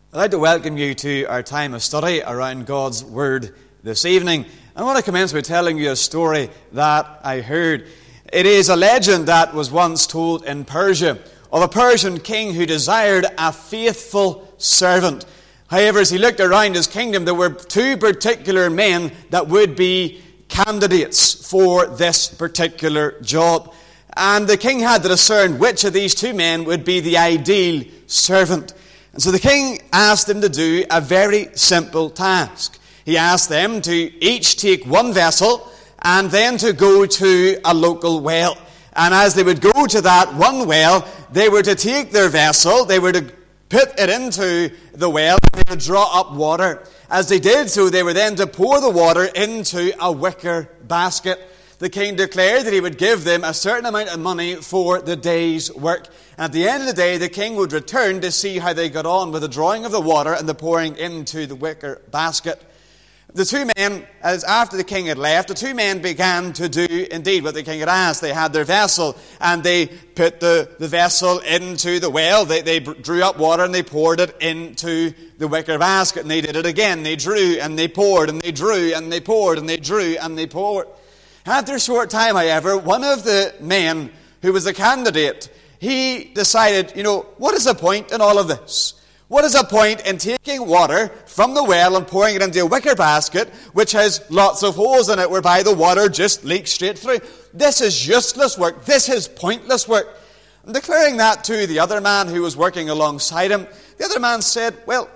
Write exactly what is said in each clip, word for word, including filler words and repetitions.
I'd like to welcome you to our time of study around God's Word this evening. I want to commence by telling you a story that I heard. It is a legend that was once told in Persia of a Persian king who desired a faithful servant. However, as he looked around his kingdom, there were two particular men that would be candidates for this particular job. And the king had to discern which of these two men would be the ideal servant. And so the king asked them to do a very simple task. He asked them to each take one vessel and then to go to a local well. And as they would go to that one well, they were to take their vessel, they were to put it into the well, and they would draw up water. As they did so, they were then to pour the water into a wicker basket. The king declared that he would give them a certain amount of money for the day's work. And at the end of the day, the king would return to see how they got on with the drawing of the water and the pouring into the wicker basket. The two men, as after the king had left, the two men began to do indeed what the king had asked. They had their vessel and they put the, the vessel into the well. They, they drew up water and they poured it into the wicker basket. And they did it again. They drew and they poured and they drew and they poured and they drew and they poured. After a short time, however, one of the men who was a candidate, he decided, you know, what is the point in all of this? What is the point in taking water from the well and pouring it into a wicker basket, which has lots of holes in it, whereby the water just leaks straight through? This is useless work. This is pointless work. And declaring that to the other man who was working alongside him, the other man said, well,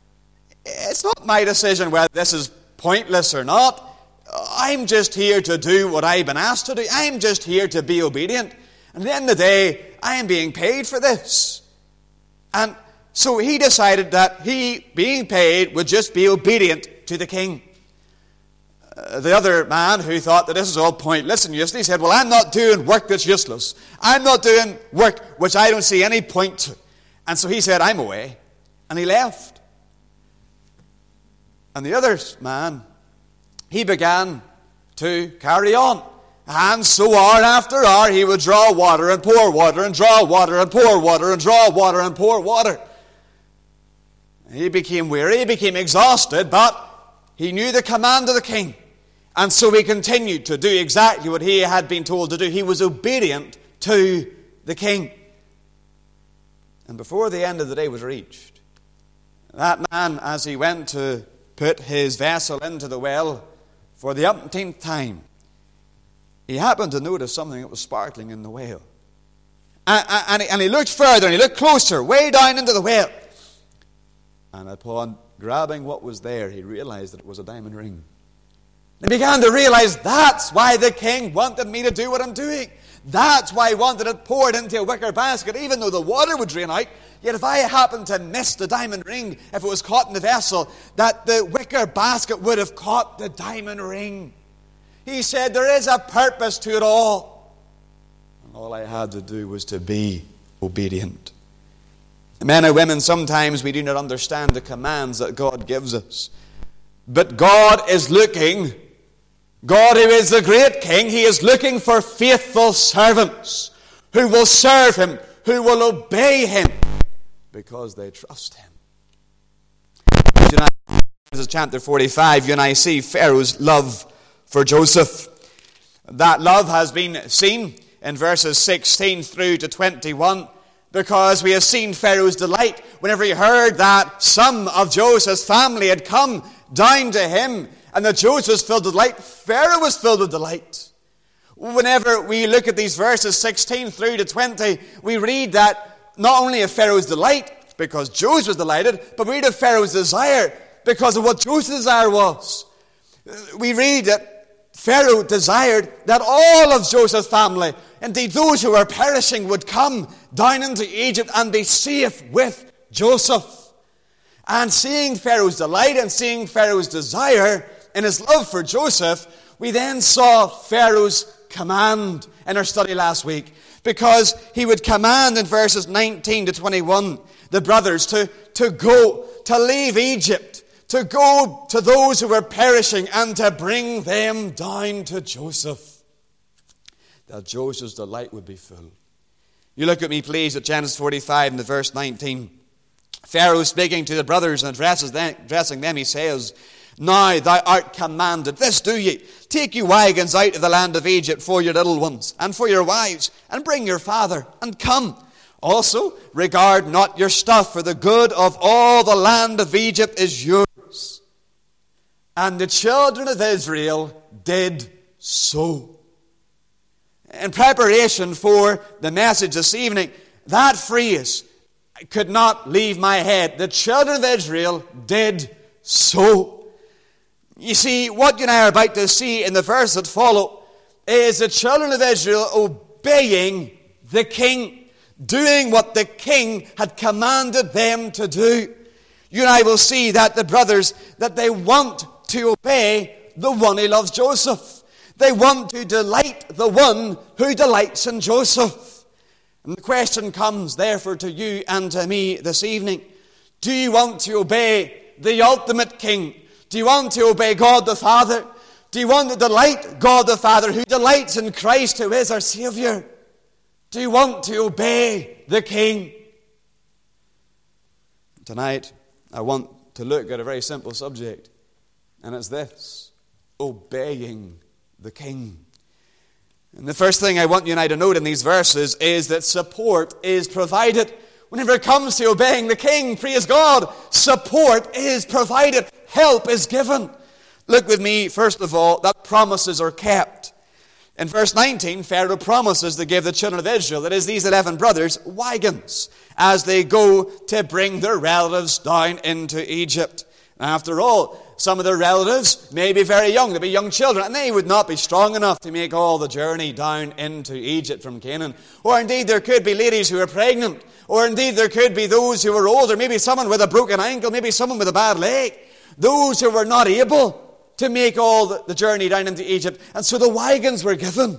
it's not my decision whether this is pointless or not. I'm just here to do what I've been asked to do. I'm just here to be obedient. And at the end of the day, I am being paid for this. And so he decided that he, being paid, would just be obedient to the king. Uh, the other man, who thought that this is all pointless and useless, he said, well, I'm not doing work that's useless. I'm not doing work which I don't see any point to. And so he said, I'm away. And he left. And the other man, he began to carry on. And so hour after hour, he would draw water and pour water and draw water and pour water and draw water and pour water. He became weary, he became exhausted, but he knew the command of the king. And so he continued to do exactly what he had been told to do. He was obedient to the king. And before the end of the day was reached, that man, as he went to put his vessel into the well for the umpteenth time, he happened to notice something that was sparkling in the well. And, and, he, and he looked further, and he looked closer, way down into the well. And upon grabbing what was there, he realized that it was a diamond ring. He began to realize, that's why the king wanted me to do what I'm doing. That's why he wanted it poured into a wicker basket, even though the water would drain out. Yet if I happened to miss the diamond ring, if it was caught in the vessel, that the wicker basket would have caught the diamond ring. He said, there is a purpose to it all. And all I had to do was to be obedient. Men and women, sometimes we do not understand the commands that God gives us. But God is looking, God who is the great King, He is looking for faithful servants who will serve Him, who will obey Him, because they trust Him. Genesis chapter forty-five, you and I see Pharaoh's love for Joseph. That love has been seen in verses sixteen through to twenty-one, because we have seen Pharaoh's delight whenever he heard that some of Joseph's family had come down to him, and that Joseph was filled with delight. Pharaoh was filled with delight. Whenever we look at these verses sixteen through to twenty, we read that not only of Pharaoh's delight, because Joseph was delighted, but we read of Pharaoh's desire, because of what Joseph's desire was. We read that Pharaoh desired that all of Joseph's family, indeed those who were perishing, would come down into Egypt and be safe with Joseph. And seeing Pharaoh's delight and seeing Pharaoh's desire in his love for Joseph, we then saw Pharaoh's command in our study last week. Because he would command in verses nineteen to twenty-one the brothers to, to go, to leave Egypt, to go to those who were perishing and to bring them down to Joseph, that Joseph's delight would be full. You look at me, please, at Genesis forty-five and the verse nineteen. Pharaoh, speaking to the brothers and addresses them, addressing them, he says, "Now thou art commanded, this do ye, take you wagons out of the land of Egypt for your little ones, and for your wives, and bring your father, and come. Also regard not your stuff, for the good of all the land of Egypt is yours." And the children of Israel did so. In preparation for the message this evening, that phrase could not leave my head. The children of Israel did so. You see, what you and I are about to see in the verse that follow is the children of Israel obeying the king, doing what the king had commanded them to do. You and I will see that the brothers, that they want to obey the one who loves Joseph. They want to delight the one who delights in Joseph. And the question comes, therefore, to you and to me this evening. Do you want to obey the ultimate king? Do you want to obey God the Father? Do you want to delight God the Father, who delights in Christ, who is our Savior? Do you want to obey the king? Tonight, I want to look at a very simple subject, and it's this: obeying the king. And the first thing I want you and I to note in these verses is that support is provided. Whenever it comes to obeying the king, praise God, support is provided. Help is given. Look with me, first of all, that promises are kept. In verse nineteen, Pharaoh promises to give the children of Israel, that is, these eleven brothers, wagons as they go to bring their relatives down into Egypt. After all, some of their relatives may be very young, they be young children, and they would not be strong enough to make all the journey down into Egypt from Canaan. Or indeed there could be ladies who are pregnant, or indeed there could be those who are older, maybe someone with a broken ankle, maybe someone with a bad leg, those who were not able to make all the, the journey down into Egypt. And so the wagons were given.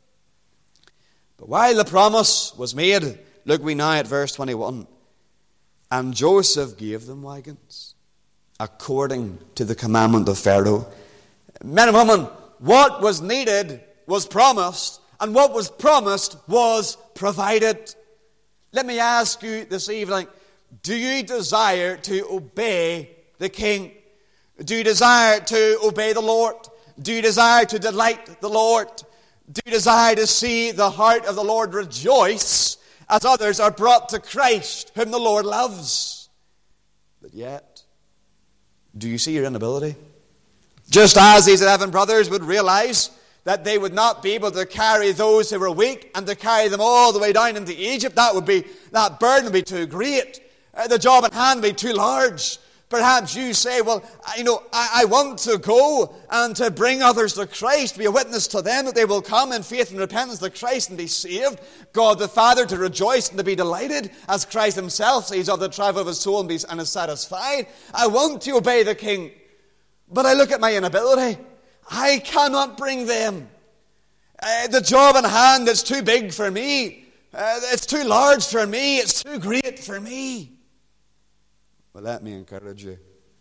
But while the promise was made, look we now at verse twenty-one. And Joseph gave them wagons, according to the commandment of Pharaoh. Men and women, what was needed was promised, and what was promised was provided. Let me ask you this evening, do you desire to obey the king? Do you desire to obey the Lord? Do you desire to delight the Lord? Do you desire to see the heart of the Lord rejoice as others are brought to Christ, whom the Lord loves? But yet, do you see your inability? Just as these eleven brothers would realize that they would not be able to carry those who were weak and to carry them all the way down into Egypt, that would be, that burden would be too great. Uh, the job at hand would be too large. Perhaps you say, well, you know, I, I want to go and to bring others to Christ, to be a witness to them that they will come in faith and repentance to Christ and be saved. God the Father to rejoice and to be delighted, as Christ himself says of the trial of his soul and, be, and is satisfied. I want to obey the king, but I look at my inability. I cannot bring them. Uh, the job in hand is too big for me. Uh, it's too large for me. It's too great for me. But let me encourage you.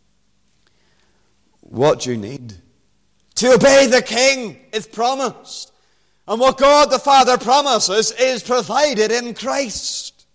What you need to obey the king is promised. And what God the Father promises is provided in Christ.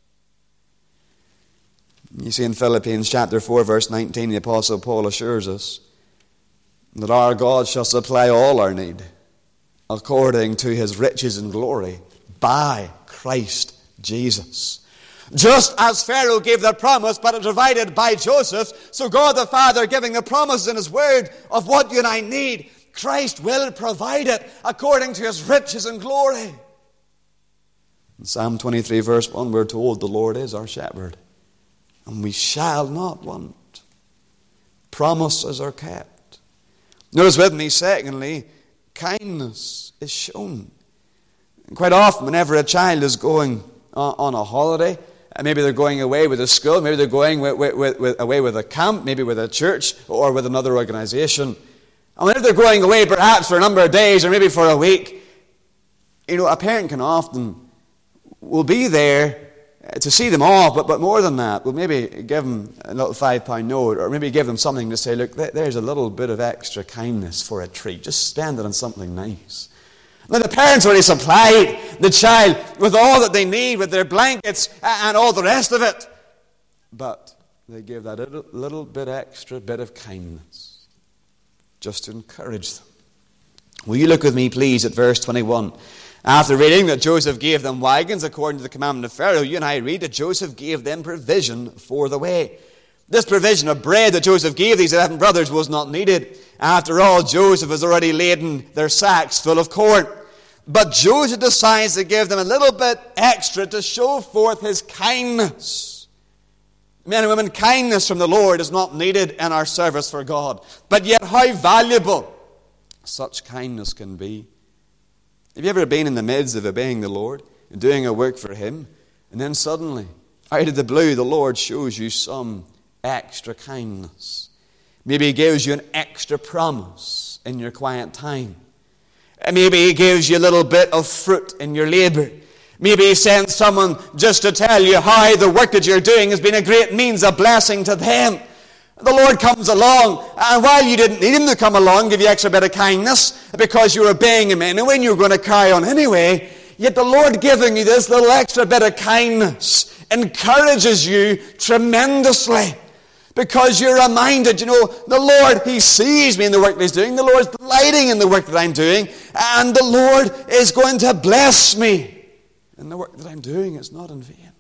You see in Philippians chapter four, verse nineteen, the Apostle Paul assures us that our God shall supply all our need according to his riches and glory by Christ Jesus. Just as Pharaoh gave the promise, but it was provided by Joseph, so God the Father giving the promises in his word of what you and I need, Christ will provide it according to his riches and glory. In Psalm twenty-three, verse one, we're told the Lord is our shepherd, and we shall not want. Promises are kept. Notice with me, secondly, kindness is shown. And quite often, whenever a child is going on a holiday, maybe they're going away with a school, maybe they're going with, with, with, away with a camp, maybe with a church or with another organization. And whenever they're going away, perhaps for a number of days or maybe for a week, you know, a parent can often will be there to see them off, but, but more than that, we'll maybe give them a little five-pound note or maybe give them something to say, look, there's a little bit of extra kindness for a treat. Just spend it on something nice. Now, the parents already supplied the child with all that they need, with their blankets and all the rest of it. But they gave that little, little bit extra bit of kindness just to encourage them. Will you look with me, please, at verse twenty-one? After reading that Joseph gave them wagons according to the commandment of Pharaoh, you and I read that Joseph gave them provision for the way. This provision of bread that Joseph gave these eleven brothers was not needed. After all, Joseph has already laden their sacks full of corn. But Joseph decides to give them a little bit extra to show forth his kindness. Men and women, kindness from the Lord is not needed in our service for God. But yet how valuable such kindness can be. Have you ever been in the midst of obeying the Lord and doing a work for Him, and then suddenly, out of the blue, the Lord shows you some extra kindness? Maybe He gives you an extra promise in your quiet time. And maybe He gives you a little bit of fruit in your labor. Maybe He sends someone just to tell you how the work that you're doing has been a great means of blessing to them. The Lord comes along, and while you didn't need Him to come along, give you extra bit of kindness because you were obeying Him anyway and you were going to carry on anyway, yet the Lord giving you this little extra bit of kindness encourages you tremendously. Because you're reminded, you know, the Lord, He sees me in the work that He's doing. The Lord's delighting in the work that I'm doing. And the Lord is going to bless me in the work that I'm doing. It's not in vain.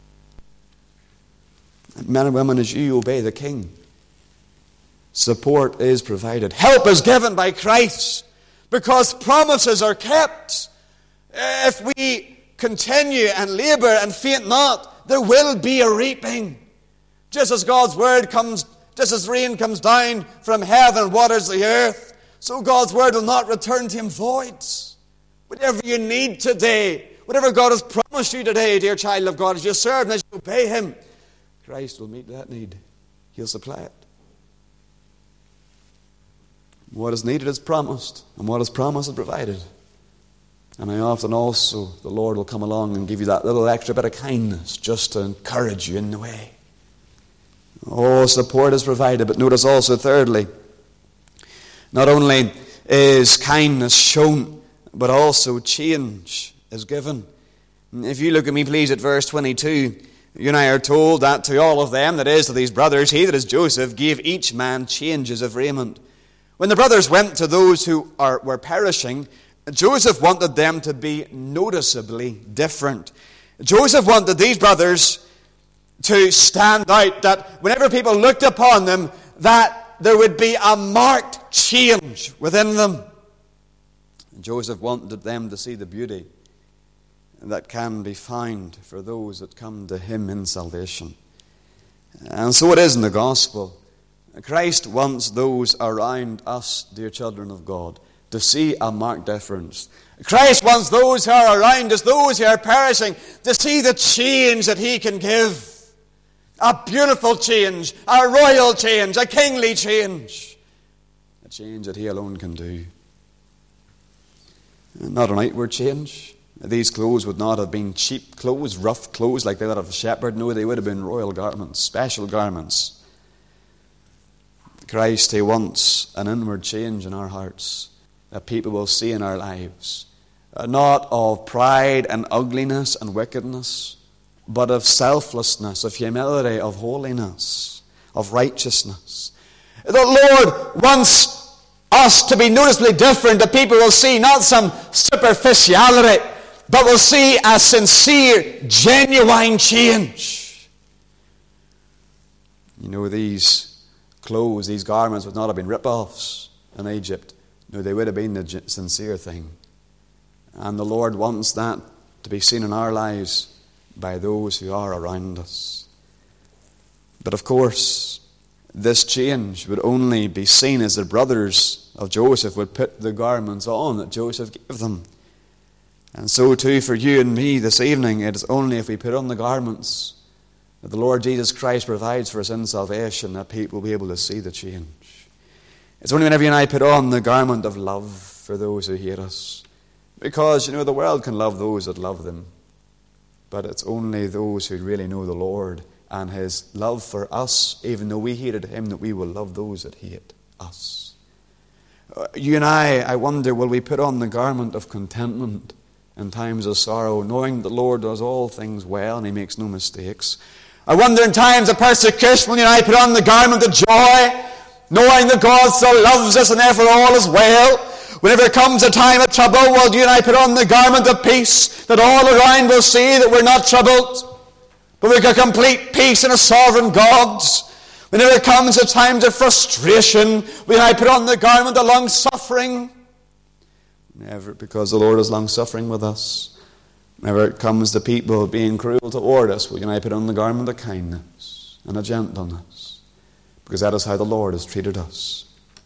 And men and women, as you obey the King, support is provided. Help is given by Christ. Because promises are kept. If we continue and labor and faint not, there will be a reaping. Just as God's word comes, just as rain comes down from heaven, waters the earth, so God's word will not return to Him void. Whatever you need today, whatever God has promised you today, dear child of God, as you serve and as you obey Him, Christ will meet that need. He'll supply it. What is needed is promised, and what is promised is provided. And I often also, the Lord will come along and give you that little extra bit of kindness just to encourage you in the way. Oh, support is provided, but notice also, thirdly, not only is kindness shown, but also change is given. If you look at me, please, at verse twenty-two, you and I are told that to all of them, that is, to these brothers, he, that is Joseph, gave each man changes of raiment. When the brothers went to those who are, were perishing, Joseph wanted them to be noticeably different. Joseph wanted these brothers to stand out, that whenever people looked upon them, that there would be a marked change within them. And Joseph wanted them to see the beauty that can be found for those that come to Him in salvation. And so it is in the gospel. Christ wants those around us, dear children of God, to see a marked difference. Christ wants those who are around us, those who are perishing, to see the change that He can give. A beautiful change, a royal change, a kingly change. A change that He alone can do. Not an outward change. These clothes would not have been cheap clothes, rough clothes like that of a shepherd. No, they would have been royal garments, special garments. Christ, He wants an inward change in our hearts that people will see in our lives. Not of pride and ugliness and wickedness, but of selflessness, of humility, of holiness, of righteousness. The Lord wants us to be noticeably different, that people will see not some superficiality, but will see a sincere, genuine change. You know, these clothes, these garments would not have been rip-offs in Egypt. No, they would have been the sincere thing. And the Lord wants that to be seen in our lives by those who are around us. But of course, this change would only be seen as the brothers of Joseph would put the garments on that Joseph gave them. And so too for you and me this evening, it is only if we put on the garments that the Lord Jesus Christ provides for us in salvation that people will be able to see the change. It's only whenever you and I put on the garment of love for those who hate us. Because, you know, the world can love those that love them. But it's only those who really know the Lord and His love for us, even though we hated Him, that we will love those that hate us. Uh, you and I, I wonder, will we put on the garment of contentment in times of sorrow, knowing the Lord does all things well and He makes no mistakes? I wonder in times of persecution, when you and I put on the garment of joy, knowing that God still loves us and therefore all is well. Whenever it comes a time of trouble, well, you and I put on the garment of peace, that all around will see that we're not troubled, but we've got complete peace in a sovereign God. Whenever it comes to times of frustration, we and I put on the garment of long-suffering. Never, because the Lord is long-suffering with us. Whenever it comes to people being cruel toward us, we and I put on the garment of kindness and of gentleness, because that is how the Lord has treated us.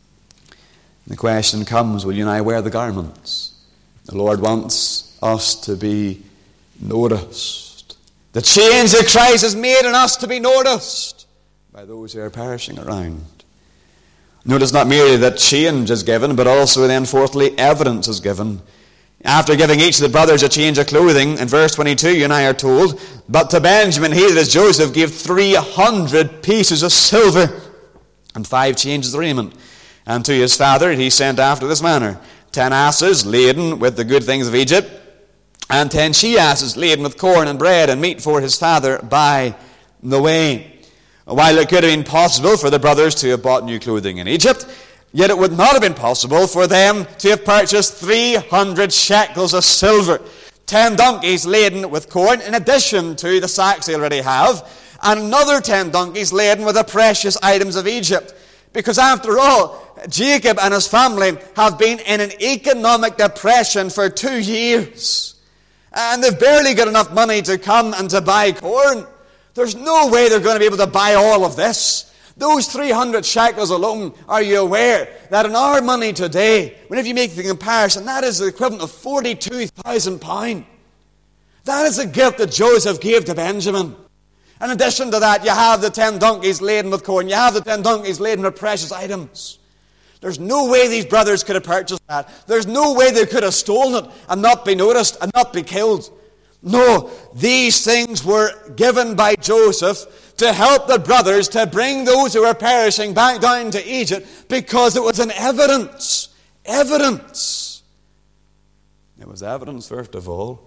The question comes, will you and I wear the garments? The Lord wants us to be noticed. The change that Christ has made in us to be noticed by those who are perishing around. Notice not merely that change is given, but also then fourthly, evidence is given. After giving each of the brothers a change of clothing, in verse twenty-two, you and I are told, but to Benjamin he that is Joseph gave three hundred pieces of silver and five changes of raiment. And to his father he sent after this manner, ten asses laden with the good things of Egypt, and ten she-asses laden with corn and bread and meat for his father by the way. While it could have been possible for the brothers to have bought new clothing in Egypt, yet it would not have been possible for them to have purchased three hundred shekels of silver, ten donkeys laden with corn, in addition to the sacks they already have, and another ten donkeys laden with the precious items of Egypt. Because after all, Jacob and his family have been in an economic depression for two years. And they've barely got enough money to come and to buy corn. There's no way they're going to be able to buy all of this. Those three hundred shekels alone, are you aware that in our money today, whenever you make the comparison, that is the equivalent of forty-two thousand pounds. That is the gift that Joseph gave to Benjamin. In addition to that, you have the ten donkeys laden with corn. You have the ten donkeys laden with precious items. There's no way these brothers could have purchased that. There's no way they could have stolen it and not be noticed and not be killed. No, these things were given by Joseph to help the brothers to bring those who were perishing back down to Egypt, because it was an evidence. Evidence. It was evidence, first of all,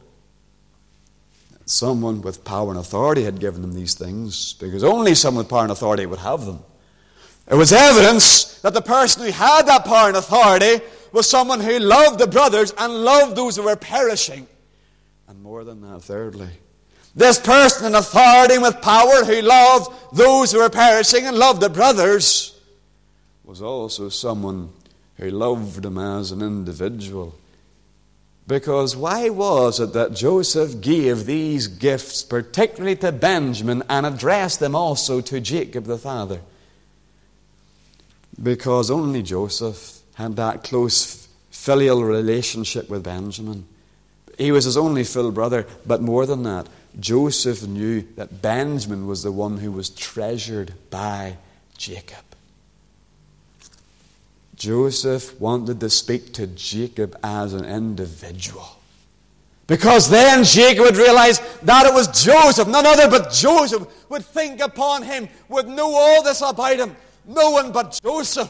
that someone with power and authority had given them these things, because only someone with power and authority would have them. It was evidence that the person who had that power and authority was someone who loved the brothers and loved those who were perishing. And more than that, thirdly, this person in authority and with power who loved those who were perishing and loved the brothers was also someone who loved them as an individual. Because why was it that Joseph gave these gifts particularly to Benjamin and addressed them also to Jacob the father? Because only Joseph had that close filial relationship with Benjamin. He was his only full brother, but more than that, Joseph knew that Benjamin was the one who was treasured by Jacob. Joseph wanted to speak to Jacob as an individual. Because then Jacob would realize that it was Joseph, none other but Joseph, would think upon him, would know all this about him. No one but Joseph.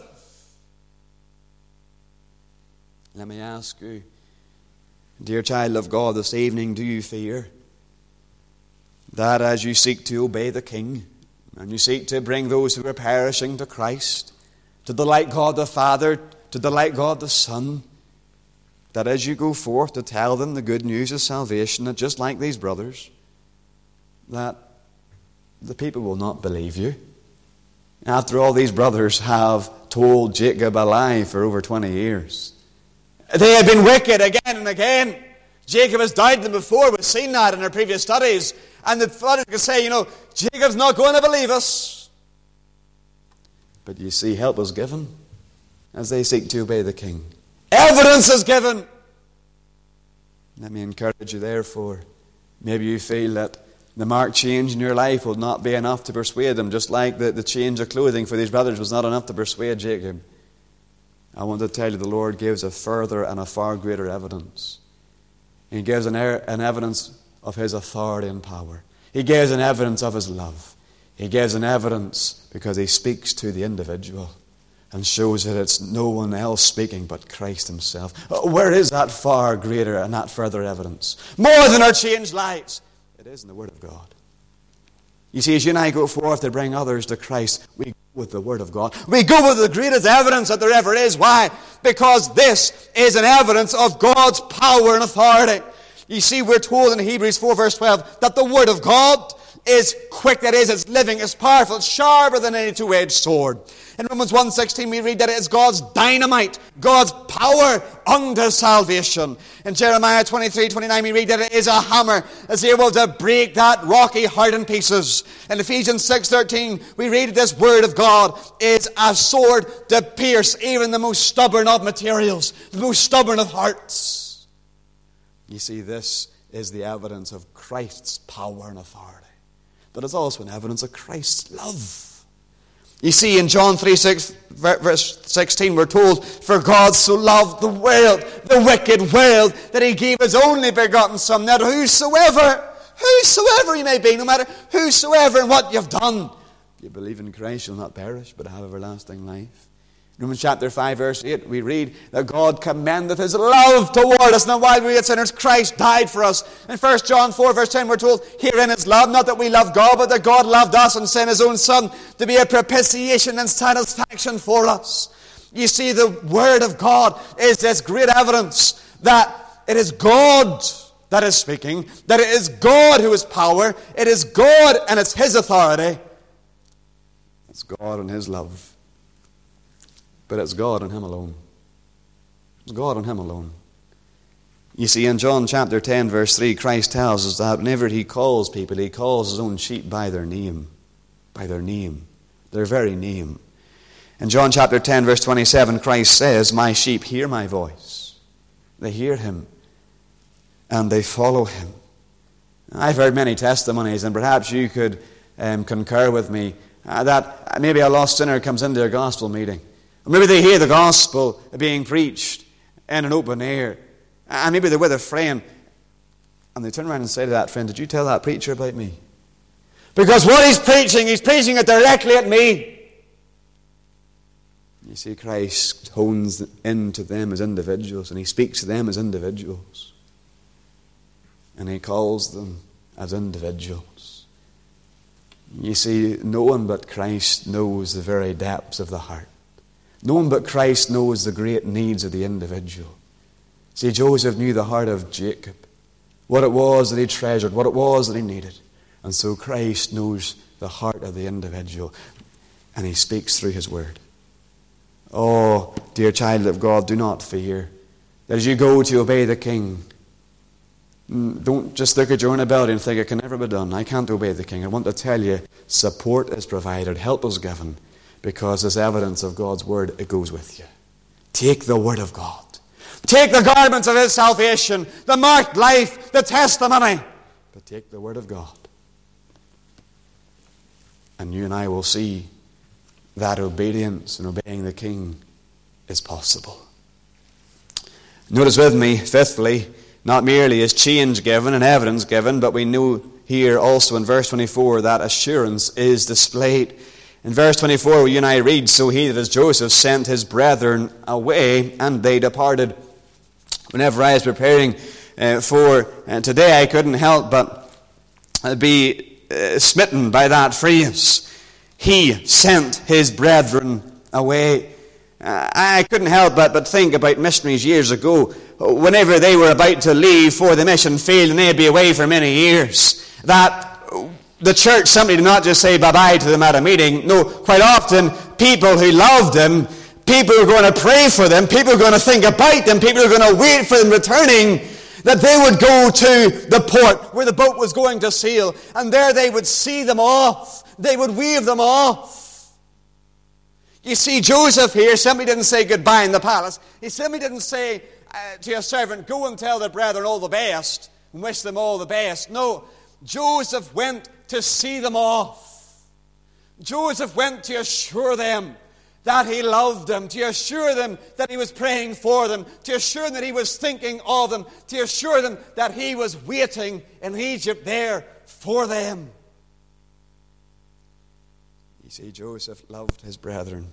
Let me ask you, dear child of God, this evening, do you fear that as you seek to obey the King, and you seek to bring those who are perishing to Christ, to delight God the Father, to delight God the Son, that as you go forth to tell them the good news of salvation, that just like these brothers, that the people will not believe you? After all, these brothers have told Jacob a lie for over twenty years. They have been wicked again and again. Jacob has doubted them before. We've seen that in our previous studies. And the brothers can say, you know, Jacob's not going to believe us. But you see, help is given as they seek to obey the King. Evidence is given. Let me encourage you, therefore. Maybe you feel that the marked change in your life will not be enough to persuade them, just like the, the change of clothing for these brothers was not enough to persuade Jacob. I want to tell you the Lord gives a further and a far greater evidence. He gives an, er, an evidence of His authority and power. He gives an evidence of His love. He gives an evidence because He speaks to the individual and shows that it's no one else speaking but Christ Himself. Where is that far greater and that further evidence? More than our changed lives. It is in the Word of God. You see, as you and I go forth to bring others to Christ, we go with the Word of God. We go with the greatest evidence that there ever is. Why? Because this is an evidence of God's power and authority. You see, we're told in Hebrews four verse twelve that the Word of God is quick, that is, it's living, it's powerful, it's sharper than any two-edged sword. In Romans one sixteen we read that it is God's dynamite, God's power unto salvation. In Jeremiah twenty-three twenty-nine we read that it is a hammer, it's able to break that rocky heart in pieces. In Ephesians six thirteen we read that this Word of God is a sword to pierce even the most stubborn of materials, the most stubborn of hearts. You see, this is the evidence of Christ's power and authority. But it's also an evidence of Christ's love. You see, in John three, six, verse sixteen, we're told, for God so loved the world, the wicked world, that he gave his only begotten Son, that whosoever, whosoever he may be, no matter whosoever and what you've done, if you believe in Christ, you'll not perish, but have everlasting life. Romans chapter five, verse eight, we read that God commendeth his love toward us. Now, while we were yet sinners, Christ died for us. In First John four, verse ten, we're told, herein is love, not that we love God, but that God loved us and sent his own Son to be a propitiation and satisfaction for us. You see, the Word of God is this great evidence that it is God that is speaking, that it is God who is power, it is God and it's his authority. It's God and his love. But it's God and him alone. It's God and him alone. You see, in John chapter ten, verse three, Christ tells us that whenever he calls people, he calls his own sheep by their name. By their name. Their very name. In John chapter ten, verse twenty-seven, Christ says, my sheep hear my voice. They hear him. And they follow him. I've heard many testimonies, and perhaps you could um, concur with me, uh, that maybe a lost sinner comes into a gospel meeting. Or maybe they hear the gospel being preached in an open air. And maybe they're with a friend. And they turn around and say to that friend, did you tell that preacher about me? Because what he's preaching, he's preaching it directly at me. You see, Christ hones into them as individuals. And he speaks to them as individuals. And he calls them as individuals. You see, no one but Christ knows the very depths of the heart. No one but Christ knows the great needs of the individual. See, Joseph knew the heart of Jacob, what it was that he treasured, what it was that he needed. And so Christ knows the heart of the individual, and he speaks through his word. Oh, dear child of God, do not fear that as you go to obey the King, don't just look at your own ability and think it can never be done. I can't obey the King. I want to tell you, support is provided, help is given. Because as evidence of God's word, it goes with you. Take the word of God. Take the garments of his salvation, the marked life, the testimony. But take the word of God. And you and I will see that obedience and obeying the King is possible. Notice with me, fifthly, not merely is change given and evidence given, but we know here also in verse twenty-four that assurance is displayed. In verse twenty-four, you and I read, so he that is Joseph sent his brethren away, and they departed. Whenever I was preparing uh, for uh, today, I couldn't help but uh, be uh, smitten by that phrase. He sent his brethren away. Uh, I couldn't help but, but think about missionaries years ago. Whenever they were about to leave for the mission field, and they'd be away for many years, that the church simply did not just say bye-bye to them at a meeting. No, quite often, people who loved them, people who were going to pray for them, people who were going to think about them, people who were going to wait for them returning, that they would go to the port where the boat was going to sail, and there they would see them off. They would wave them off. You see, Joseph here simply didn't say goodbye in the palace. He simply didn't say uh, to a servant, go and tell the brethren all the best, and wish them all the best. No, Joseph went to see them off. Joseph went to assure them that he loved them, to assure them that he was praying for them, to assure them that he was thinking of them, to assure them that he was waiting in Egypt there for them. You see, Joseph loved his brethren,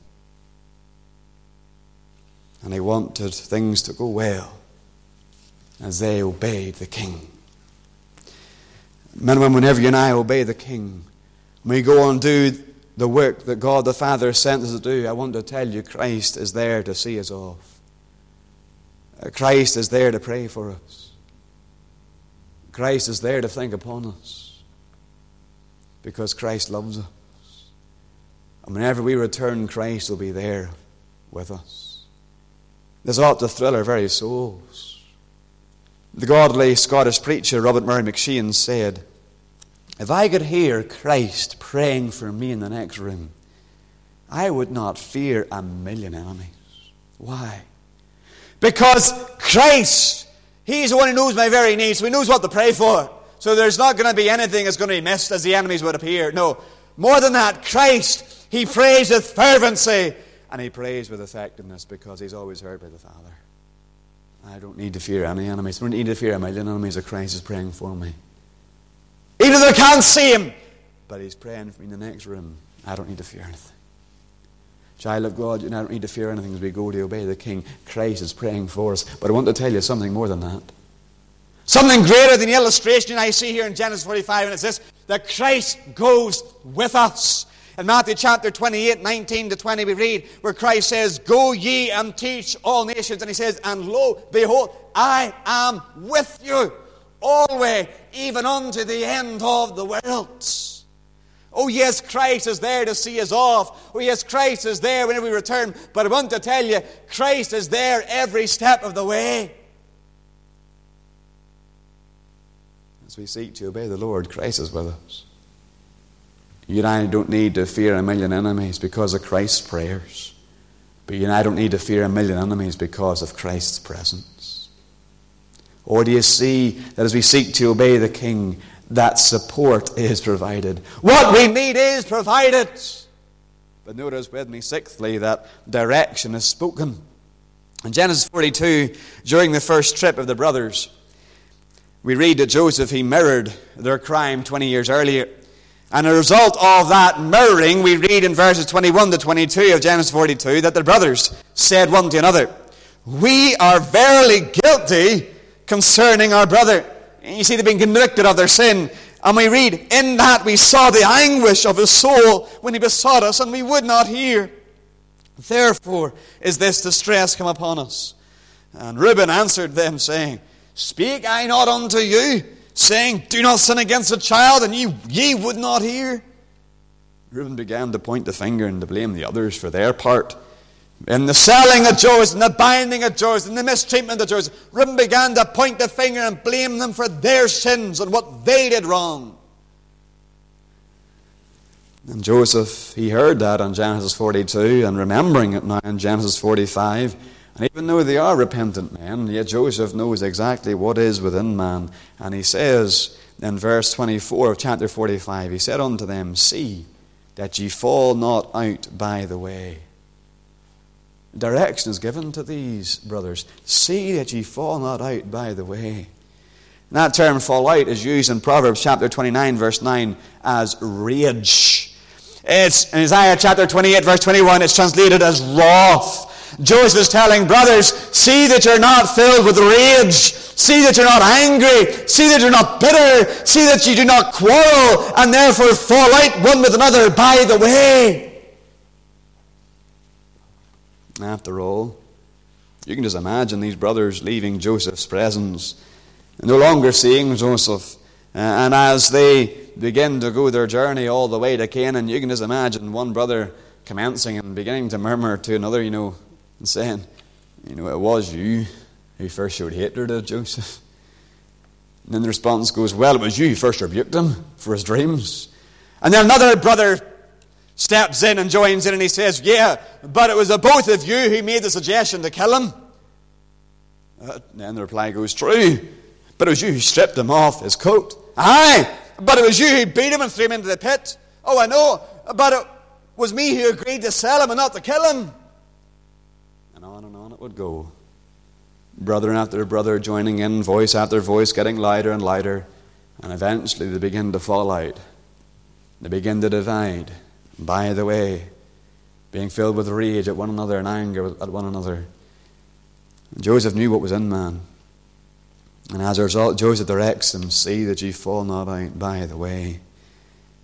and he wanted things to go well as they obeyed the King. Men and women, whenever you and I obey the King, we go and do the work that God the Father sent us to do, I want to tell you, Christ is there to see us off. Christ is there to pray for us. Christ is there to think upon us. Because Christ loves us. And whenever we return, Christ will be there with us. This ought to thrill our very souls. The godly Scottish preacher Robert Murray McShane said, if I could hear Christ praying for me in the next room, I would not fear a million enemies. Why? Because Christ, He's the one who knows my very needs. So He knows what to pray for. So there's not going to be anything that's going to be missed as the enemies would appear. No. More than that, Christ, He prays with fervency. And He prays with effectiveness because He's always heard by the Father. I don't need to fear any enemies. I don't need to fear a million enemies that Christ is praying for me. Even though I can't see Him, but He's praying for me in the next room. I don't need to fear anything. Child of God, you don't need to fear anything as we go to obey the King. Christ is praying for us. But I want to tell you something more than that. Something greater than the illustration I see here in Genesis forty-five, and it's this, that Christ goes with us. In Matthew chapter twenty-eight, nineteen to twenty, we read where Christ says, go ye and teach all nations. And He says, and lo, behold, I am with you always, even unto the end of the world. Oh yes, Christ is there to see us off. Oh yes, Christ is there whenever we return. But I want to tell you, Christ is there every step of the way. As we seek to obey the Lord, Christ is with us. You and I don't need to fear a million enemies because of Christ's prayers. But you and I don't need to fear a million enemies because of Christ's presence. Or do you see that as we seek to obey the King, that support is provided? What we need is provided. But notice with me, sixthly, that direction is spoken. In Genesis forty-two, during the first trip of the brothers, we read that Joseph, he mirrored their crime twenty years earlier. And as a result of that mirroring, we read in verses twenty-one to twenty-two of Genesis forty-two that the brothers said one to another, we are verily guilty concerning our brother. And you see, they've been convicted of their sin. And we read, in that we saw the anguish of his soul when he besought us, and we would not hear. Therefore is this distress come upon us. And Reuben answered them, saying, speak I not unto you, saying, do not sin against the child, and ye, ye would not hear? Reuben began to point the finger and to blame the others for their part. In the selling of Joseph, in the binding of Joseph, in the mistreatment of Joseph, Reuben began to point the finger and blame them for their sins and what they did wrong. And Joseph, he heard that in Genesis forty-two, and remembering it now in Genesis forty-five. And even though they are repentant men, yet Joseph knows exactly what is within man. And he says in verse twenty-four of chapter forty-five, he said unto them, see that ye fall not out by the way. Direction is given to these brothers. See that ye fall not out by the way. And that term fall out is used in Proverbs chapter twenty-nine verse nine as rage. It's in Isaiah chapter twenty-eight verse twenty-one, it's translated as wrath. Joseph is telling brothers, see that you're not filled with rage. See that you're not angry. See that you're not bitter. See that you do not quarrel and therefore fall out one with another by the way. After all, you can just imagine these brothers leaving Joseph's presence, no longer seeing Joseph. Uh, and as they begin to go their journey all the way to Canaan, you can just imagine one brother commencing and beginning to murmur to another, you know, and saying, you know, it was you who first showed hatred of Joseph. And then the response goes, well, it was you who first rebuked him for his dreams. And then another brother steps in and joins in and he says, yeah, but it was the both of you who made the suggestion to kill him. Uh, then the reply goes, true, but it was you who stripped him off his coat. Aye, but it was you who beat him and threw him into the pit. Oh, I know, but it was me who agreed to sell him and not to kill him. And on and on it would go. Brother after brother joining in, voice after voice getting louder and louder. And eventually they begin to fall out. They begin to divide. By the way, being filled with rage at one another and anger at one another. And Joseph knew what was in man. And as a result, Joseph directs them, see that ye fall not out by the way.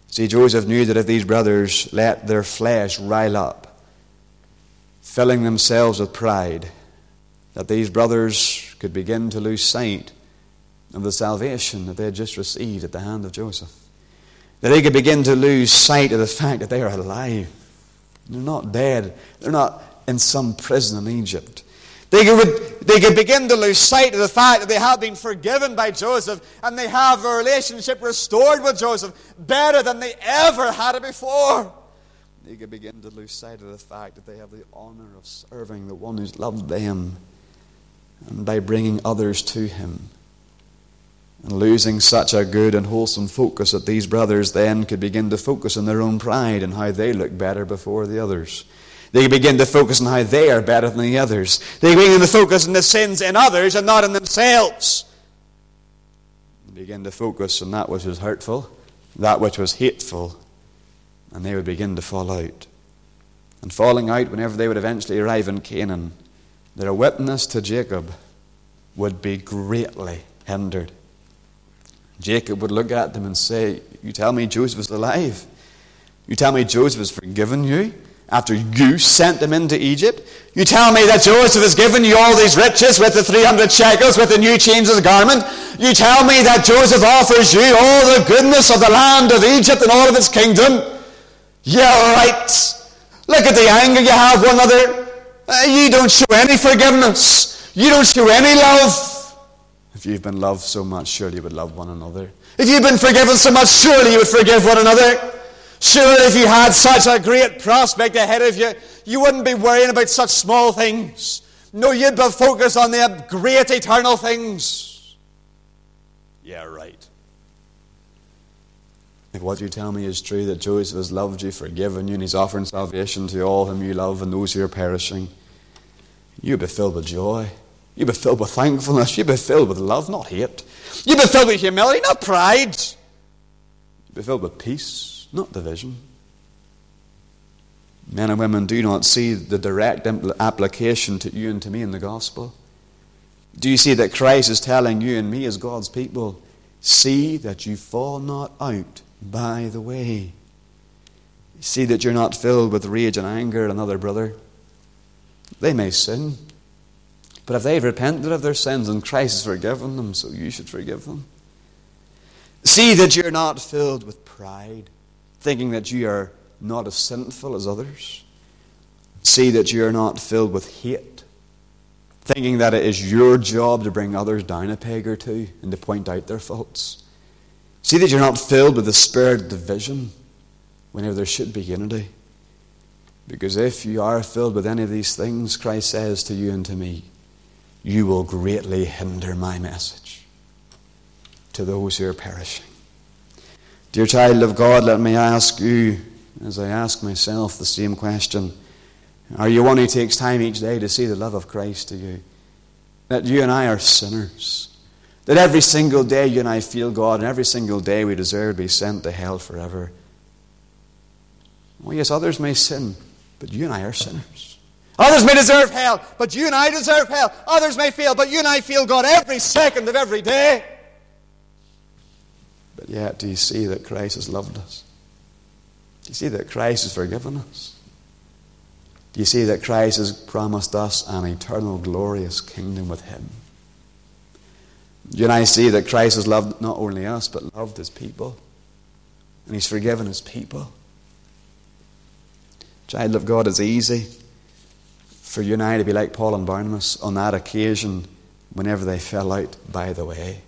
See, Joseph knew that if these brothers let their flesh rile up, filling themselves with pride, that these brothers could begin to lose sight of the salvation that they had just received at the hand of Joseph. That they could begin to lose sight of the fact that they are alive. They're not dead. They're not in some prison in Egypt. They could, they could begin to lose sight of the fact that they have been forgiven by Joseph and they have a relationship restored with Joseph better than they ever had it before. They could begin to lose sight of the fact that they have the honor of serving the one who's loved them and by bringing others to him. And losing such a good and wholesome focus that these brothers then could begin to focus on their own pride and how they look better before the others. They begin to focus on how they are better than the others. They begin to focus on the sins in others and not in themselves. They begin to focus on that which was hurtful, that which was hateful, and they would begin to fall out. And falling out whenever they would eventually arrive in Canaan, their witness to Jacob would be greatly hindered. Jacob would look at them and say, you tell me Joseph is alive? You tell me Joseph has forgiven you after you sent them into Egypt? You tell me that Joseph has given you all these riches with the three hundred shekels, with the new changes of garment? You tell me that Joseph offers you all the goodness of the land of Egypt and all of its kingdom? Yeah, right. Look at the anger you have one another. Uh, you don't show any forgiveness. You don't show any love. If you've been loved so much, surely you would love one another. If you've been forgiven so much, surely you would forgive one another. Surely if you had such a great prospect ahead of you, you wouldn't be worrying about such small things. No, you'd be focused on the great eternal things. Yeah, right. If what you tell me is true, that Joseph has loved you, forgiven you, and he's offering salvation to all whom you love and those who are perishing, you'd be filled with joy. You'd be filled with thankfulness. You'd be filled with love, not hate. You'd be filled with humility, not pride. You'd be filled with peace, not division. Men and women, do not see the direct application to you and to me in the gospel. Do you see that Christ is telling you and me as God's people, see that you fall not out by the way. See that you're not filled with rage and anger at another brother. They may sin, but if they've repented of their sins and Christ has forgiven them, so you should forgive them. See that you're not filled with pride, thinking that you are not as sinful as others. See that you're not filled with hate, thinking that it is your job to bring others down a peg or two and to point out their faults. See that you're not filled with the spirit of division whenever there should be unity. Because if you are filled with any of these things, Christ says to you and to me, you will greatly hinder my message to those who are perishing. Dear child of God, let me ask you, as I ask myself the same question, are you one who takes time each day to see the love of Christ to you? That you and I are sinners. That every single day you and I feel God, and every single day we deserve to be sent to hell forever. Well, yes, others may sin, but you and I are sinners. Others may deserve hell, but you and I deserve hell. Others may fail, but you and I feel God every second of every day. But yet, do you see that Christ has loved us? Do you see that Christ has forgiven us? Do you see that Christ has promised us an eternal, glorious kingdom with Him? You and I see that Christ has loved not only us, but loved His people. And He's forgiven His people. Child of God, it's easy for you and I to be like Paul and Barnabas on that occasion whenever they fell out by the way.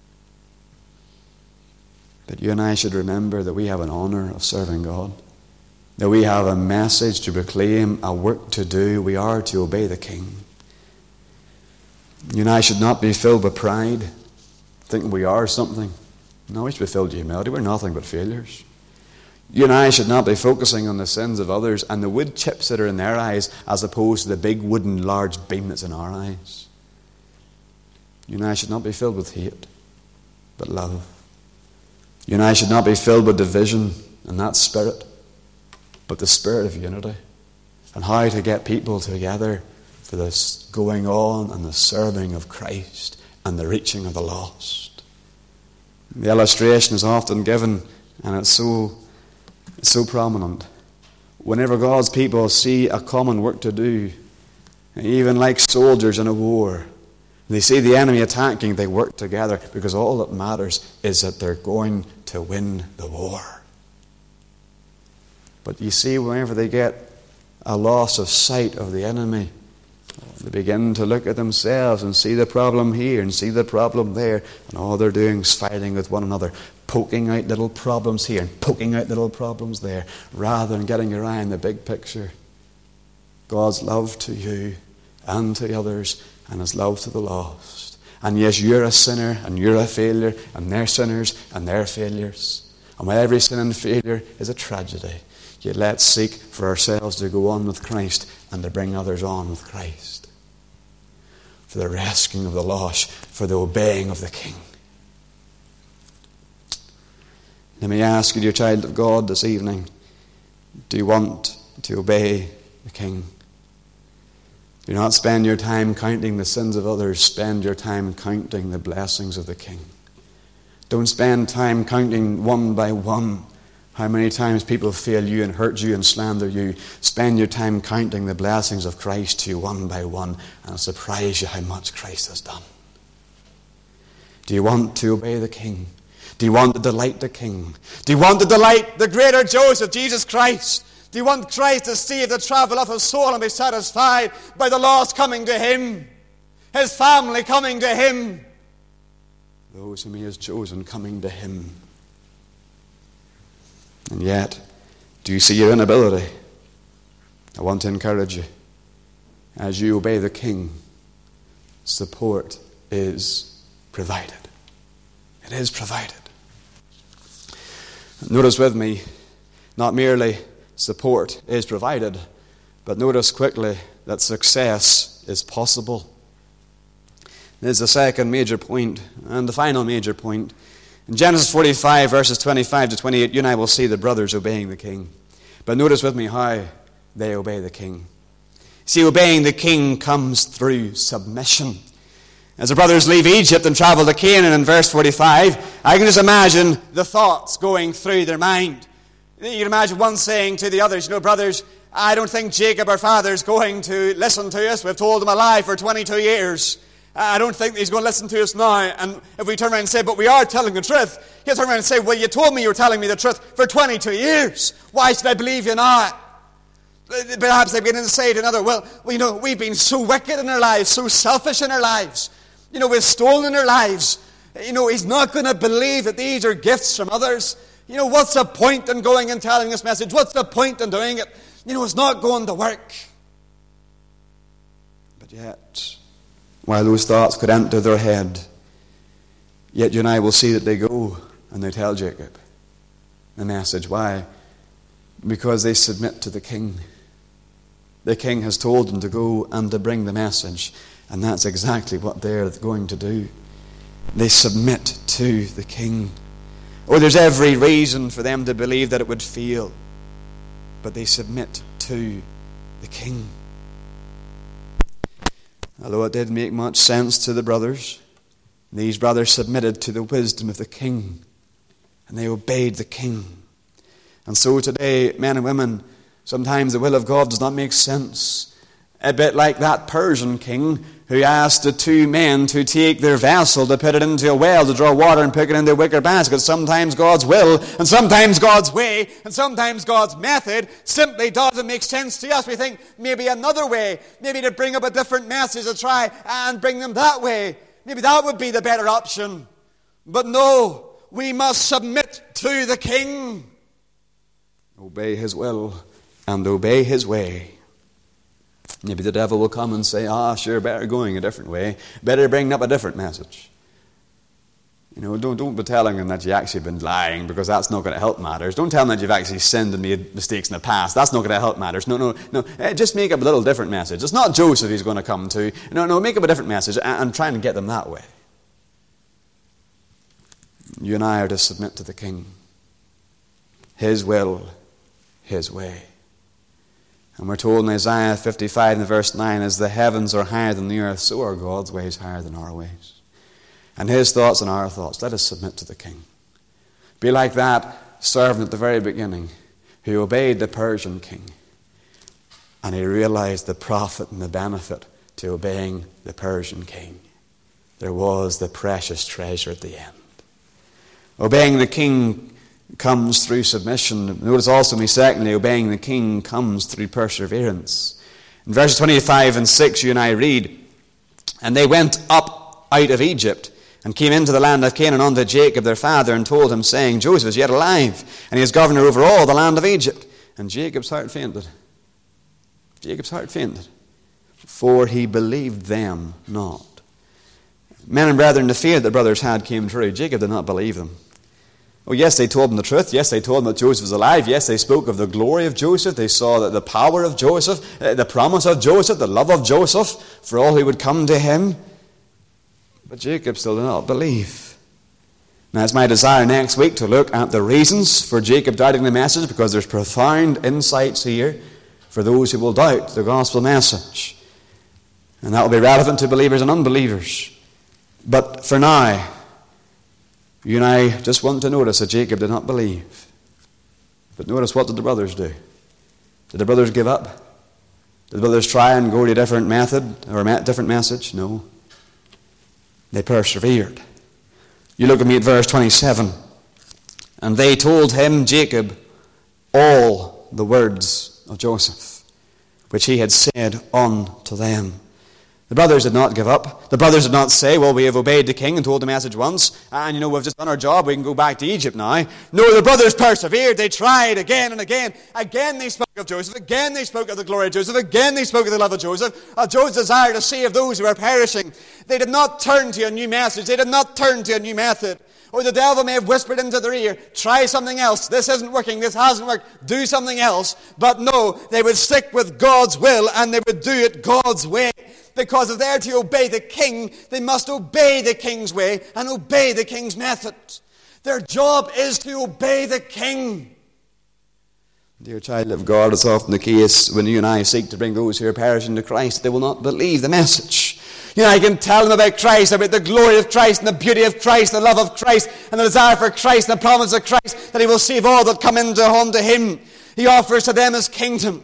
But you and I should remember that we have an honor of serving God, that we have a message to proclaim, a work to do. We are to obey the King. You and I should not be filled with pride, thinking we are something. No, we should be filled with humility. We're nothing but failures. You and I should not be focusing on the sins of others and the wood chips that are in their eyes as opposed to the big wooden large beam that's in our eyes. You and I should not be filled with hate, but love. You and I should not be filled with division and that spirit, but the spirit of unity and how to get people together for this going on and the serving of Christ and the reaching of the lost. The illustration is often given, and it's so It's so prominent. Whenever God's people see a common work to do, even like soldiers in a war, they see the enemy attacking, they work together because all that matters is that they're going to win the war. But you see, whenever they get a loss of sight of the enemy, they begin to look at themselves and see the problem here and see the problem there, and all they're doing is fighting with one another, poking out little problems here and poking out little problems there, rather than getting around the big picture. God's love to you and to others, and His love to the lost. And yes, you're a sinner and you're a failure, and they're sinners and they're failures. And while every sin and failure is a tragedy, yet let's seek for ourselves to go on with Christ and to bring others on with Christ. For the rescuing of the lost, for the obeying of the King. Let me ask you, dear child of God, this evening, do you want to obey the King? Do not spend your time counting the sins of others. Spend your time counting the blessings of the King. Don't spend time counting one by one how many times people fail you and hurt you and slander you. Spend your time counting the blessings of Christ to you one by one, and it'll surprise you how much Christ has done. Do you want to obey the King? Do you want to delight the King? Do you want to delight the greater Joseph, Jesus Christ? Do you want Christ to save the travel of his soul and be satisfied by the lost coming to Him? His family coming to Him? Those whom He has chosen coming to Him. And yet, do you see your inability? I want to encourage you. As you obey the King, support is provided. It is provided. Notice with me, not merely support is provided, but notice quickly that success is possible. There's the second major point, and the final major point. In Genesis forty-five, verses twenty-five to twenty-eight, you and I will see the brothers obeying the King. But notice with me how they obey the King. See, obeying the King comes through submission. As the brothers leave Egypt and travel to Canaan in verse forty-five, I can just imagine the thoughts going through their mind. You can imagine one saying to the others, you know, brothers, I don't think Jacob, our father, is going to listen to us. We've told him a lie for twenty-two years. I don't think he's going to listen to us now. And if we turn around and say, but we are telling the truth, he'll turn around and say, well, you told me you were telling me the truth for twenty-two years. Why should I believe you now? Perhaps they begin to say to another, well, well, you know, we've been so wicked in our lives, so selfish in our lives. You know, we've stolen our lives. You know, he's not going to believe that these are gifts from others. You know, what's the point in going and telling this message? What's the point in doing it? You know, it's not going to work. But yet, while those thoughts could enter their head, yet you and I will see that they go and they tell Jacob the message. Why? Because they submit to the King. The King has told them to go and to bring the message, and that's exactly what they're going to do. They submit to the King. Or there's every reason for them to believe that it would fail, but they submit to the King. Although it didn't make much sense to the brothers, these brothers submitted to the wisdom of the King, and they obeyed the King. And so today, men and women, sometimes the will of God does not make sense. A bit like that Persian king who asked the two men to take their vessel to put it into a well to draw water and put it in their wicker basket. Sometimes God's will and sometimes God's way and sometimes God's method simply doesn't make sense to us. We think maybe another way, maybe to bring up a different message, to try and bring them that way. Maybe that would be the better option. But no, we must submit to the King. Obey His will and obey His way. Maybe the devil will come and say, ah, sure, better going a different way. Better bring up a different message. You know, don't, don't be telling them that you've actually been lying, because that's not going to help matters. Don't tell them that you've actually sinned and made mistakes in the past. That's not going to help matters. No, no, no. Eh, just make up a little different message. It's not Joseph he's going to come to. No, no, make up a different message and, and try and get them that way. You and I are to submit to the King. His will, His way. And we're told in Isaiah fifty-five in verse nine, as the heavens are higher than the earth, so are God's ways higher than our ways. And His thoughts and our thoughts. Let us submit to the King. Be like that servant at the very beginning who obeyed the Persian king. And he realized the profit and the benefit to obeying the Persian king. There was the precious treasure at the end. Obeying the king comes through submission. Notice also, me secondly, obeying the king comes through perseverance. In verses twenty-five and six, you and I read, "And they went up out of Egypt, and came into the land of Canaan unto Jacob their father, and told him, saying, Joseph is yet alive, and he is governor over all the land of Egypt. And Jacob's heart fainted." Jacob's heart fainted, for he believed them not. Men and brethren, the fear that the brothers had came true. Jacob did not believe them. Oh, yes, they told him the truth. Yes, they told him that Joseph was alive. Yes, they spoke of the glory of Joseph. They saw that the power of Joseph, uh, the promise of Joseph, the love of Joseph for all who would come to him. But Jacob still did not believe. Now, it's my desire next week to look at the reasons for Jacob doubting the message, because there's profound insights here for those who will doubt the gospel message. And that will be relevant to believers and unbelievers. But for now, you and I just want to notice that Jacob did not believe. But notice, what did the brothers do? Did the brothers give up? Did the brothers try and go to a different method or a different message? No. They persevered. You look at me at verse twenty-seven. "And they told him," Jacob, "all the words of Joseph, which he had said unto them." The brothers did not give up. The brothers did not say, "Well, we have obeyed the king and told the message once, and you know, we've just done our job, we can go back to Egypt now." No, the brothers persevered. They tried again and again. Again they spoke of Joseph. Again they spoke of the glory of Joseph. Again they spoke of the love of Joseph, of Joseph's desire to save those who are perishing. They did not turn to a new message. They did not turn to a new method. Or the devil may have whispered into their ear, "Try something else. This isn't working. This hasn't worked. Do something else." But no, they would stick with God's will, and they would do it God's way. Because if they're to obey the king, they must obey the king's way and obey the king's method. Their job is to obey the king. Dear child of God, it's often the case when you and I seek to bring those who are perishing to Christ, they will not believe the message. You know, I can tell them about Christ, about the glory of Christ and the beauty of Christ, the love of Christ and the desire for Christ and the promise of Christ, that he will save all that come into home to him. He offers to them his kingdom.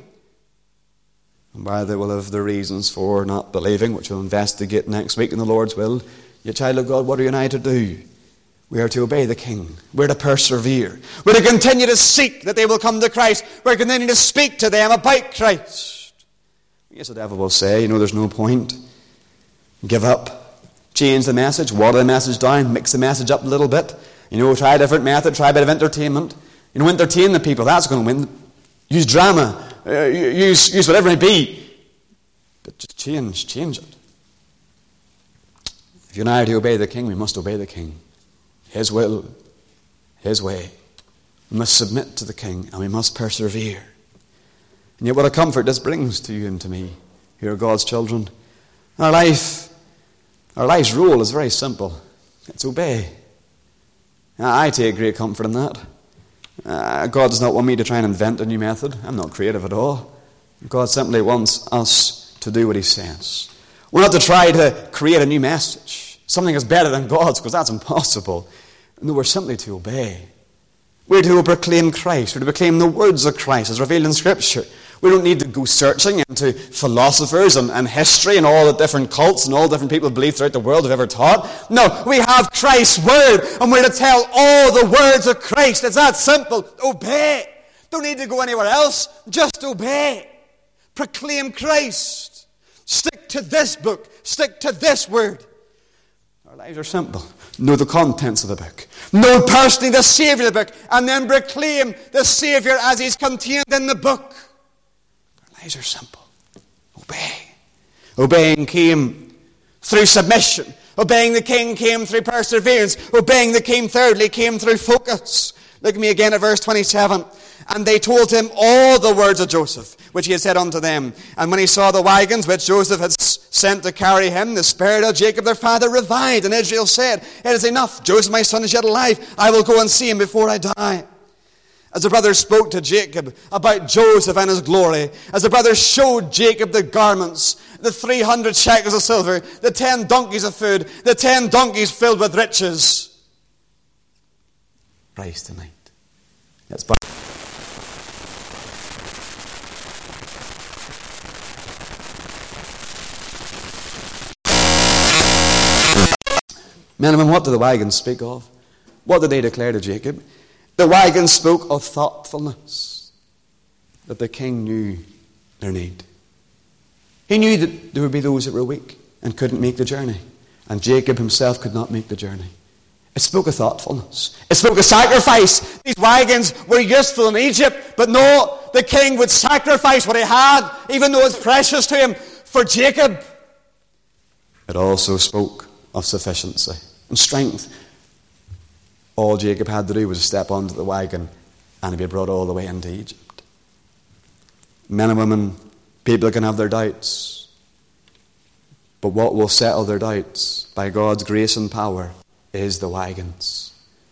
And while they will have the reasons for not believing, which we'll investigate next week in the Lord's will, you child of God, what are you and I to do? We are to obey the king. We're to persevere. We're to continue to seek that they will come to Christ. We're to continue to speak to them about Christ. Yes, the devil will say, you know, there's no point. Give up. Change the message. Water the message down. Mix the message up a little bit. You know, try a different method. Try a bit of entertainment. You know, entertain the people. That's going to win. Use drama. Uh, use, use whatever it may be. But just change. Change it. If you and I are to obey the king, we must obey the king. His will. His way. We must submit to the king, and we must persevere. And yet what a comfort this brings to you and to me, who are God's children. Our life, our life's role is very simple. It's obey. I take great comfort in that. Uh, God does not want me to try and invent a new method. I'm not creative at all. God simply wants us to do what he says. We're not to try to create a new message, something that's better than God's, because that's impossible. No, we're simply to obey. We're to proclaim Christ. We're to proclaim the words of Christ as revealed in Scripture. We don't need to go searching into philosophers and, and history and all the different cults and all different people believe throughout the world have ever taught. No, we have Christ's word, and we're to tell all the words of Christ. It's that simple. Obey. Don't need to go anywhere else. Just obey. Proclaim Christ. Stick to this book. Stick to this word. Our lives are simple. Know the contents of the book. Know personally the Savior of the book, and then proclaim the Savior as he's contained in the book. Our lives are simple. Obey. Obeying came through submission. Obeying the king came through perseverance. Obeying the king, thirdly, came through focus. Look at me again at verse twenty-seven. And they told him all the words of Joseph, which he had said unto them. And when he saw the wagons which Joseph had sent to carry him, the spirit of Jacob their father revived. And Israel said, It is enough. Joseph my son is yet alive. I will go and see him before I die. As the brothers spoke to Jacob about Joseph and his glory, as the brothers showed Jacob the garments, the three hundred shekels of silver, the ten donkeys of food, the ten donkeys filled with riches. Rise tonight. Let's bow. Men and women, what do the wagons speak of? What did they declare to Jacob? The wagons spoke of thoughtfulness, that the king knew their need. He knew that there would be those that were weak and couldn't make the journey. And Jacob himself could not make the journey. It spoke of thoughtfulness. It spoke of sacrifice. These wagons were useful in Egypt, but no, the king would sacrifice what he had, even though it's precious to him, for Jacob. It also spoke of sufficiency and strength. All Jacob had to do was step onto the wagon and he'd be brought all the way into Egypt. Men and women, people can have their doubts, but what will settle their doubts by God's grace and power is the wagons.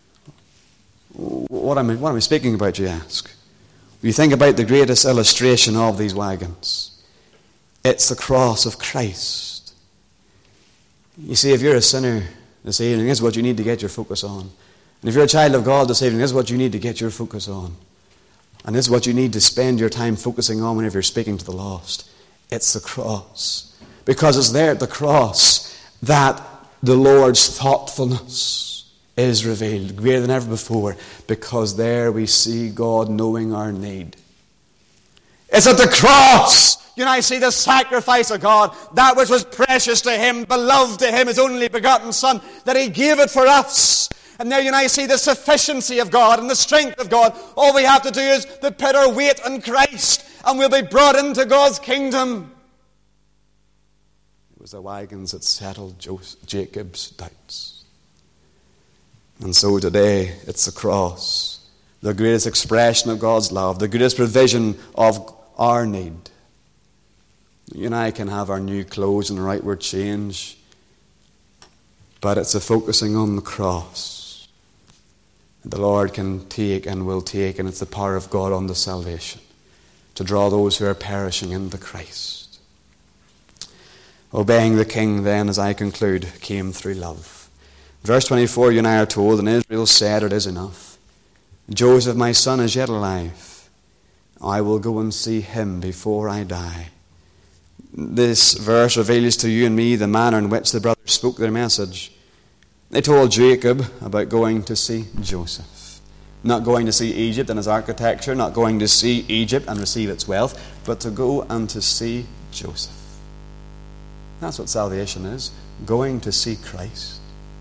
What am I, what am I speaking about, you ask? When you think about the greatest illustration of these wagons, it's the cross of Christ. You see, if you're a sinner this evening, this is what you need to get your focus on. And if you're a child of God this evening, this is what you need to get your focus on. And this is what you need to spend your time focusing on whenever you're speaking to the lost. It's the cross. Because it's there at the cross that the Lord's thoughtfulness is revealed, greater than ever before, because there we see God knowing our need. It's at the cross you now see the sacrifice of God, that which was precious to him, beloved to him, his only begotten Son, that he gave it for us. And there you now see the sufficiency of God and the strength of God. All we have to do is to put our weight on Christ, and we'll be brought into God's kingdom. It was the wagons that settled Jacob's doubts. And so today, it's the cross, the greatest expression of God's love, the greatest provision of our need. You and I can have our new clothes and the rightward change, but it's a focusing on the cross. The Lord can take and will take, and it's the power of God unto salvation to draw those who are perishing into Christ. Obeying the King, then, as I conclude, came through love. Verse twenty-four, you and I are told, and Israel said, it is enough. Joseph, my son, is yet alive. I will go and see him before I die. This verse reveals to you and me the manner in which the brothers spoke their message. They told Jacob about going to see Joseph. Not going to see Egypt and its architecture, not going to see Egypt and receive its wealth, but to go and to see Joseph. That's what salvation is, going to see Christ.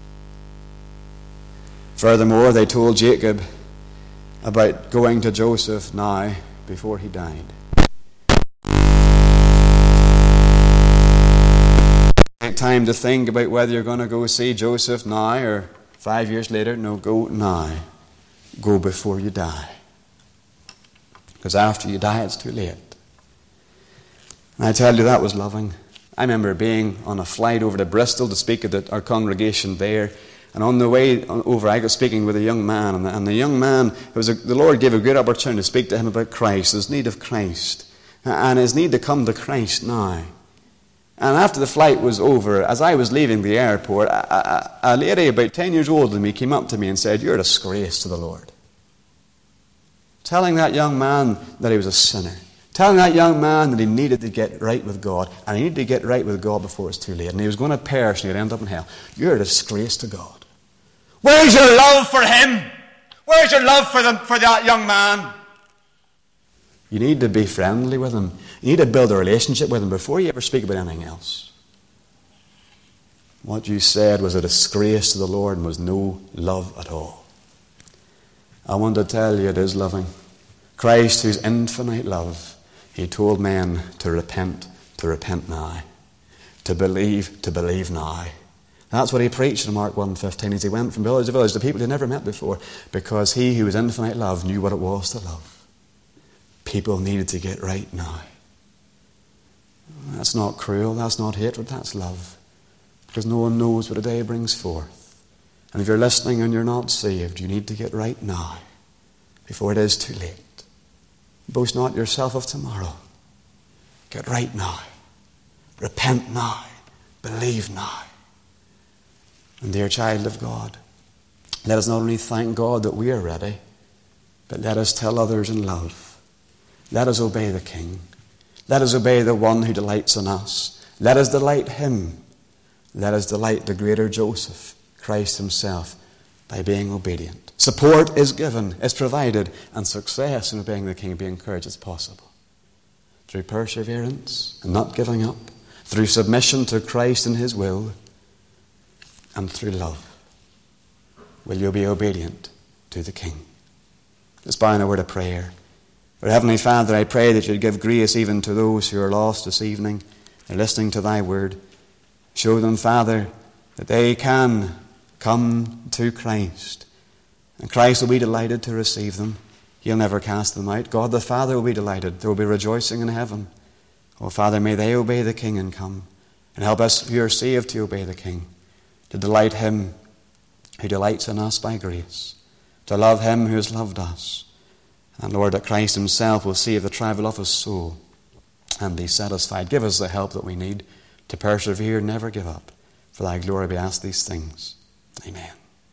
Furthermore, they told Jacob about going to Joseph now before he died. Take time to think about whether you're going to go see Joseph now or five years later. No, go now. Go before you die. Because after you die, it's too late. And I tell you, that was loving. I remember being on a flight over to Bristol to speak at our congregation there. And on the way over, I got speaking with a young man. And the, and the young man, it was a, the Lord gave a great opportunity to speak to him about Christ, his need of Christ, and his need to come to Christ now. And after the flight was over, as I was leaving the airport, a, a, a lady about ten years older than me came up to me and said, "You're a disgrace to the Lord." Telling that young man that he was a sinner. Telling that young man that he needed to get right with God. And he needed to get right with God before it's too late. And he was going to perish and he'd end up in hell. You're a disgrace to God. Where's your love for him? Where's your love for, them, for that young man? You need to be friendly with him. You need to build a relationship with him before you ever speak about anything else. What you said was a disgrace to the Lord and was no love at all. I want to tell you it is loving. Christ, whose infinite love, he told men to repent, to repent now. To believe, to believe now. That's what he preached in Mark one fifteen as he went from village to village to people he'd never met before, because he who was infinite love knew what it was to love. People needed to get right now. That's not cruel, that's not hatred, that's love. Because no one knows what a day brings forth. And if you're listening and you're not saved, you need to get right now, before it is too late. Boast not yourself of tomorrow. Get right now. Repent now. Believe now. And dear child of God, let us not only thank God that we are ready, but let us tell others in love. Let us obey the King. Let us obey the one who delights in us. Let us delight him. Let us delight the greater Joseph, Christ himself by being obedient. Support is given, is provided, and success in obeying the King, be encouraged as possible. Through perseverance and not giving up, through submission to Christ and his will, and through love, will you be obedient to the King. Let's bow in a word of prayer. Our Heavenly Father, I pray that you'd give grace even to those who are lost this evening and listening to thy word. Show them, Father, that they can come to Christ, and Christ will be delighted to receive them. He'll never cast them out. God the Father will be delighted. There will be rejoicing in heaven. Oh, Father, may they obey the King and come, and help us who are saved to obey the King, to delight him who delights in us by grace, to love him who has loved us. And Lord, that Christ himself will save the travel of his soul and be satisfied. Give us the help that we need to persevere, never give up. For thy glory we ask these things. Amen.